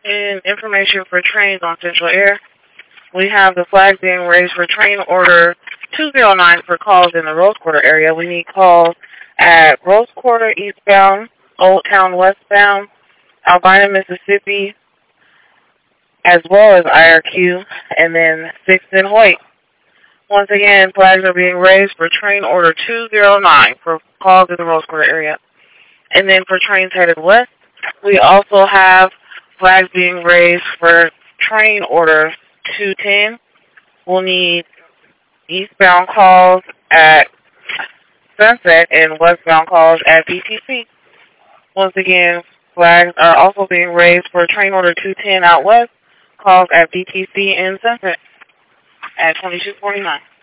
And information for trains on Central Air. We have the flag being raised for train order 209 for calls in the Rose Quarter area. We need calls at Rose Quarter eastbound, Old Town westbound, Albina, Mississippi, as well as IRQ, and then 6th and Hoyt. Once again, flags are being raised for train order 209 for calls in the Rose Quarter area. And then for trains headed west, we also have flags being raised for train order 210. We'll need eastbound calls at Sunset and westbound calls at BTC. Once again, flags are also being raised for train order 210 out west, calls at BTC and Sunset at 2249.